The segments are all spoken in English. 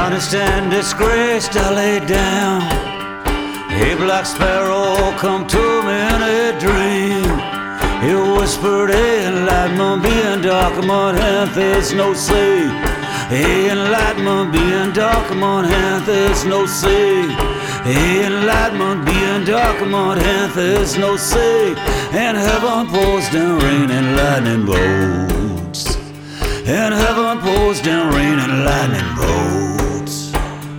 Punished and disgraced, I lay down. A black sparrow come to me in a dream. He whispered, hey, enlightenment being dark among hand, there's no sea. Hey, enlightenment being dark among hand, there's no sea. Hey, enlightenment being dark among hand, there's no sea. And heaven pours down rain and lightning bolts. And heaven pours down rain and lightning bolts.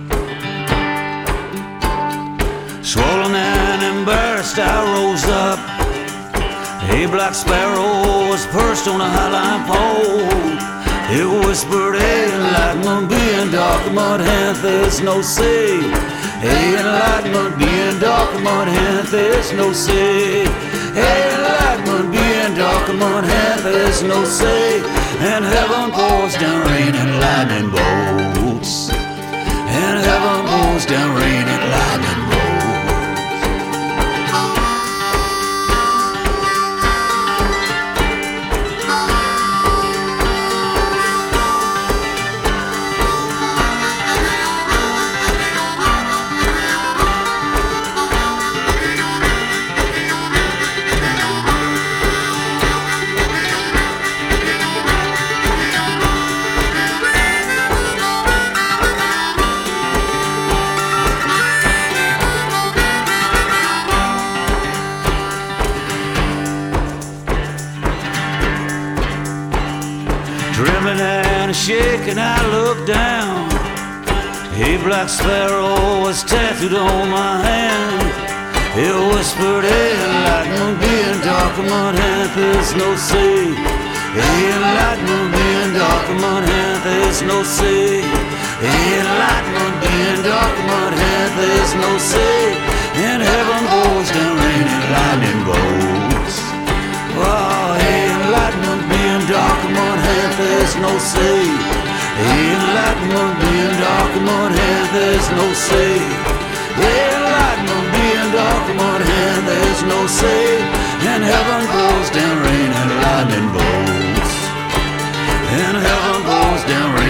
Swollen and embarrassed, I rose up. A black sparrow was perched on a highline pole. It whispered, hey, enlightenment being dark among hand, there's no sea. Hey, enlightenment being dark among hand, there's no sea. Hey, enlightenment being dark among hand, there's no sea. And heaven pours down rain and lightning bolts. And heaven pours down rain and lightning bolts. Trembling and shaking, I looked down. A black sparrow was tattooed on my hand. It whispered, hey, enlightenment being dark among hand, there's no sea. Hey, enlightenment being dark among hand, there's no sea. Hey, enlightenment being dark among hand, there's no sea. And heaven pours down rain and lightning bolts. Oh, hey, enlightenment being dark among hand, there's no sea. Hey, enlightenment being dark among hand, there's no sea. Hey, enlightenment being dark among hand, there's no sea. And heaven pours down rain and lightning bolts. And heaven pours down rain.